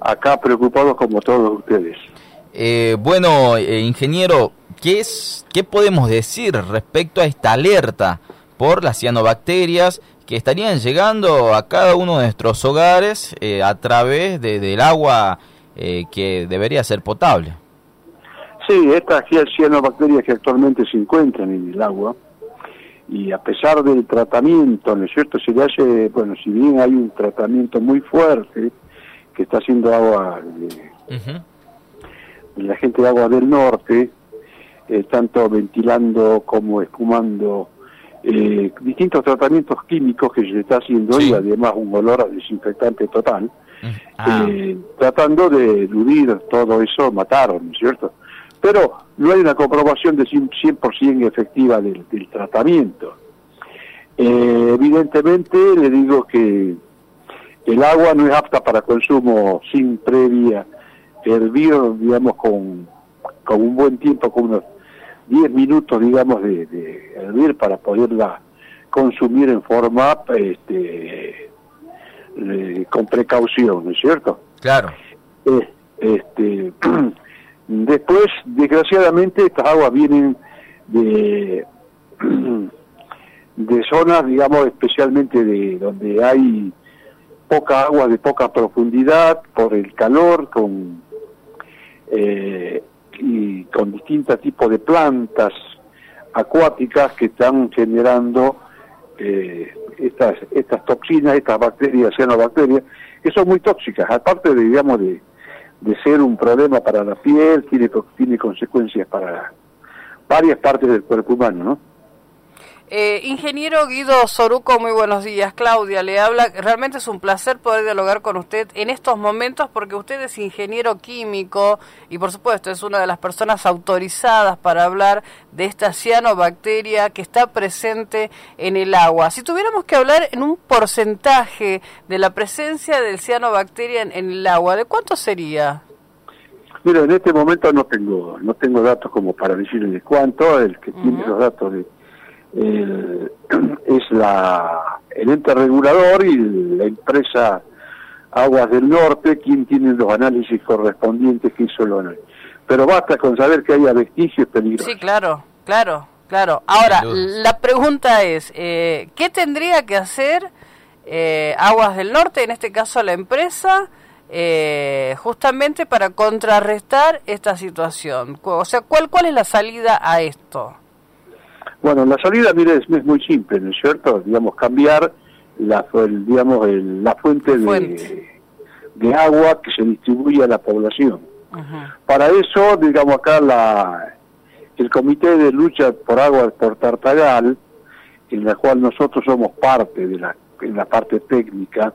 acá preocupados como todos ustedes. Ingeniero, ¿qué podemos decir respecto a esta alerta por las cianobacterias que estarían llegando a cada uno de nuestros hogares a través del agua que debería ser potable? Sí, estas cianobacterias que actualmente se encuentran en el agua, y a pesar del tratamiento, ¿no es cierto? Se le hace, bueno, si bien hay un tratamiento muy fuerte que está haciendo agua la gente de Agua del Norte, tanto ventilando como espumando, distintos tratamientos químicos que se le está haciendo, y además un olor a desinfectante total, tratando de eludir todo eso, mataron, ¿no es cierto? Pero no hay una comprobación de 100% efectiva del tratamiento. Evidentemente, le digo que el agua no es apta para consumo sin previa hervir, digamos, con un buen tiempo, con unos 10 minutos, digamos, de hervir para poderla consumir en forma con precaución, ¿no es cierto? Claro. Después, desgraciadamente, estas aguas vienen de zonas, digamos, especialmente de donde hay poca agua de poca profundidad, por el calor, y con distintos tipos de plantas acuáticas que están generando estas toxinas, estas bacterias, cianobacterias, que son muy tóxicas, aparte de, digamos, de ser un problema para la piel, tiene consecuencias para varias partes del cuerpo humano, ¿no? Ingeniero Guido Soruco, muy buenos días. Claudia le habla. Realmente es un placer poder dialogar con usted en estos momentos, porque usted es ingeniero químico y, por supuesto, es una de las personas autorizadas para hablar de esta cianobacteria que está presente en el agua. Si tuviéramos que hablar en un porcentaje de la presencia del cianobacteria en el agua, ¿de cuánto sería? Mira, en este momento no tengo datos como para decirle de cuánto. El que tiene los datos es el ente regulador y la empresa Aguas del Norte quien tiene los análisis correspondientes que hizo el análisis. Pero basta con saber que haya vestigios peligrosos. Sí, claro. Ahora, la pregunta es, ¿qué tendría que hacer Aguas del Norte, en este caso la empresa, justamente para contrarrestar esta situación? O sea, ¿cuál es la salida a esto? Bueno, la salida, mire, es muy simple, ¿no es cierto? Digamos, cambiar la fuente de agua que se distribuye a la población. Para eso, digamos, acá el Comité de Lucha por Agua por Tartagal, en la cual nosotros somos parte en la parte técnica,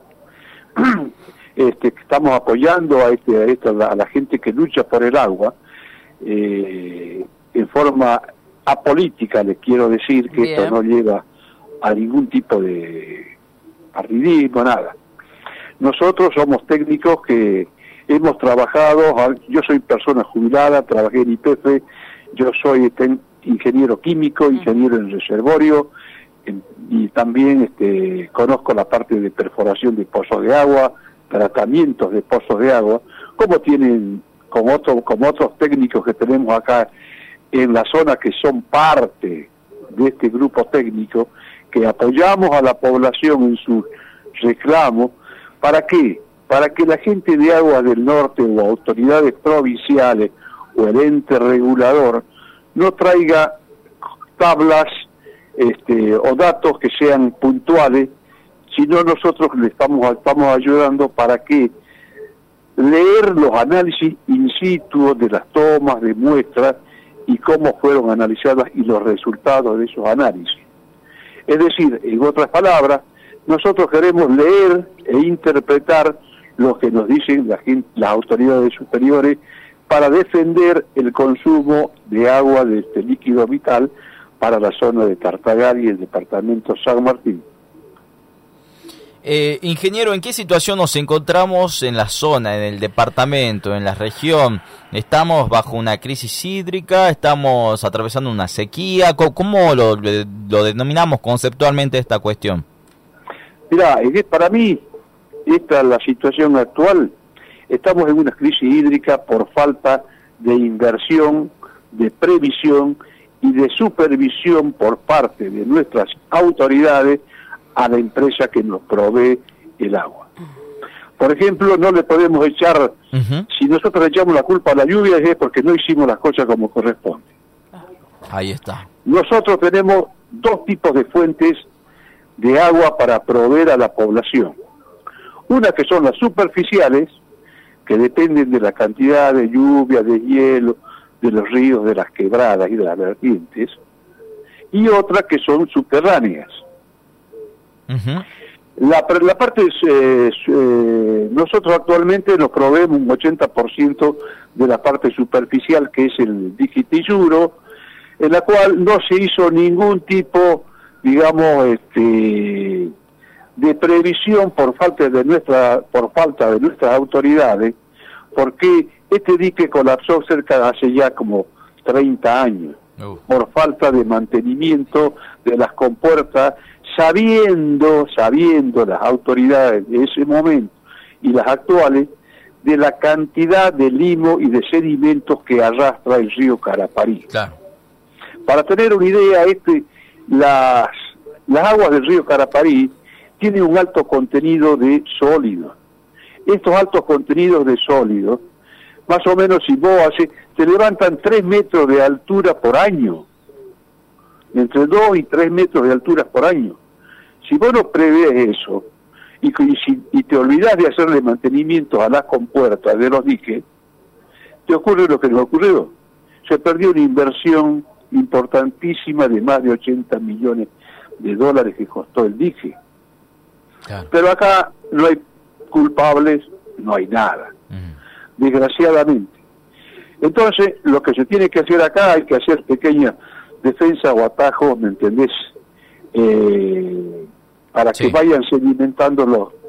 estamos apoyando a la gente que lucha por el agua, en forma apolítica. Les quiero decir que Bien. Esto no lleva a ningún tipo de partidismo, nada. Nosotros somos técnicos que hemos trabajado, yo soy persona jubilada, trabajé en YPF, yo soy ingeniero químico, ingeniero en reservorio, y también conozco la parte de perforación de pozos de agua, tratamientos de pozos de agua, como otros técnicos que tenemos acá en la zona, que son parte de este grupo técnico, que apoyamos a la población en sus reclamos. ¿Para qué? Para que la gente de Aguas del Norte o autoridades provinciales o el ente regulador no traiga tablas o datos que sean puntuales, sino nosotros le estamos ayudando para que leer los análisis in situ de las tomas de muestras y cómo fueron analizadas y los resultados de esos análisis. Es decir, en otras palabras, nosotros queremos leer e interpretar lo que nos dicen las autoridades superiores para defender el consumo de agua de este líquido vital para la zona de Tartagal y el departamento San Martín. Ingeniero, ¿en qué situación nos encontramos en la zona, en el departamento, en la región? ¿Estamos bajo una crisis hídrica? ¿Estamos atravesando una sequía? ¿Cómo lo denominamos conceptualmente esta cuestión? Mirá, para mí, la situación actual estamos en una crisis hídrica por falta de inversión, de previsión y de supervisión por parte de nuestras autoridades a la empresa que nos provee el agua. Por ejemplo, no le podemos echar, si nosotros le echamos la culpa a la lluvia, es porque no hicimos las cosas como corresponde. Ahí está. Nosotros tenemos dos tipos de fuentes de agua para proveer a la población. Una que son las superficiales, que dependen de la cantidad de lluvia, de hielo, de los ríos, de las quebradas y de las vertientes, y otra que son subterráneas. La parte nosotros actualmente nos proveemos un 80% de la parte superficial, que es el dique Tilluro, en la cual no se hizo ningún tipo, digamos, de previsión por falta de nuestras autoridades, porque este dique colapsó hace ya como 30 años, por falta de mantenimiento de las compuertas, sabiendo las autoridades de ese momento y las actuales de la cantidad de limo y de sedimentos que arrastra el río Caraparí. Claro. Para tener una idea, las aguas del río Caraparí tienen un alto contenido de sólidos. Estos altos contenidos de sólidos, más o menos si vos se levantan 3 metros de altura por año, entre 2 y 3 metros de altura por año. Si vos no prevés eso, y te olvidás de hacerle mantenimiento a las compuertas de los diques, te ocurre lo que nos ocurrió. Se perdió una inversión importantísima de más de 80 millones de dólares que costó el dique. Claro. Pero acá no hay culpables, no hay nada, desgraciadamente. Entonces, lo que se tiene que hacer acá, hay que hacer pequeñas defensas o atajos, ¿me entendés? Para que vayan sedimentando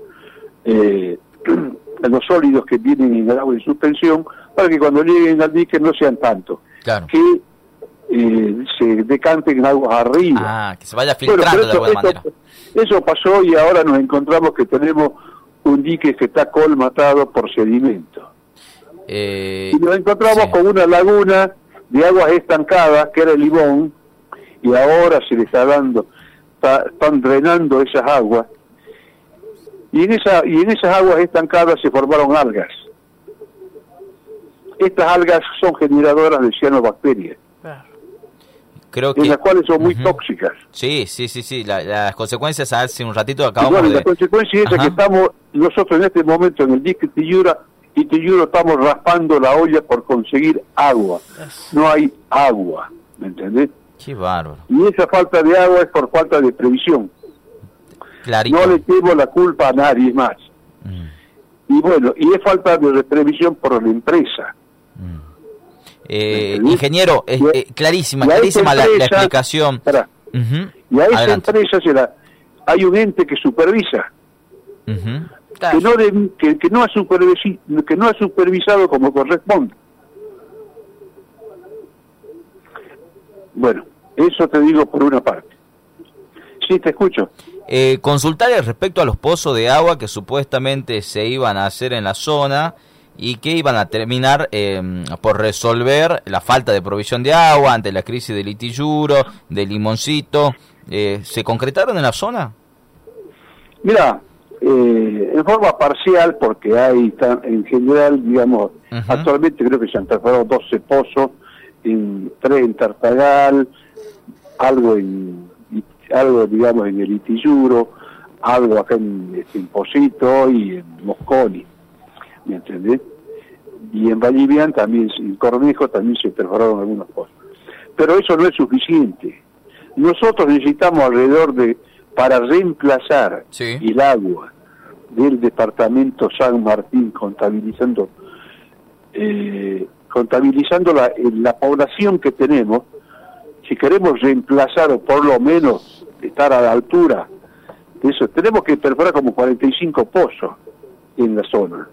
los sólidos que vienen en el agua de suspensión, para que cuando lleguen al dique no sean tantos, claro, que se decanten en aguas arriba. Que se vaya filtrando de alguna manera. Eso pasó y ahora nos encontramos que tenemos un dique que está colmatado por sedimento. Y nos encontramos con una laguna de aguas estancadas, que era el Limón, y ahora se le está dando, están drenando esas aguas, y en esas aguas estancadas se formaron algas. Estas algas son generadoras de cianobacterias. Creo que... las cuales son muy tóxicas. Sí. Las consecuencias hace un ratito acabamos de... La consecuencia es que estamos nosotros en este momento en el dique Tilluro estamos raspando la olla por conseguir agua. No hay agua, ¿me entendés? Qué bárbaro. Y esa falta de agua es por falta de previsión. Clarito. No le tengo la culpa a nadie más. Y bueno, y es falta de previsión por la empresa. Ingeniero, clarísima la explicación. Y a esa empresa hay un ente que supervisa, que no ha supervisado como corresponde. Bueno, eso te digo por una parte. Sí, te escucho. Consultarle respecto a los pozos de agua que supuestamente se iban a hacer en la zona y que iban a terminar por resolver la falta de provisión de agua ante la crisis del Itilluro, del Limoncito. ¿Se concretaron en la zona? Mira, en forma parcial, porque hay en general, digamos, actualmente creo que se han perforado 12 pozos, 3 en Tartagal, algo digamos en el Itilluro, algo acá en Pocito y en Mosconi, ¿me entendés? Y en Vallivian también, en Cornejo también se perforaron algunos pozos. Pero eso no es suficiente. Nosotros necesitamos para reemplazar el agua del departamento San Martín, contabilizando la población que tenemos, si queremos reemplazar o por lo menos estar a la altura de eso, tenemos que perforar como 45 pozos en la zona.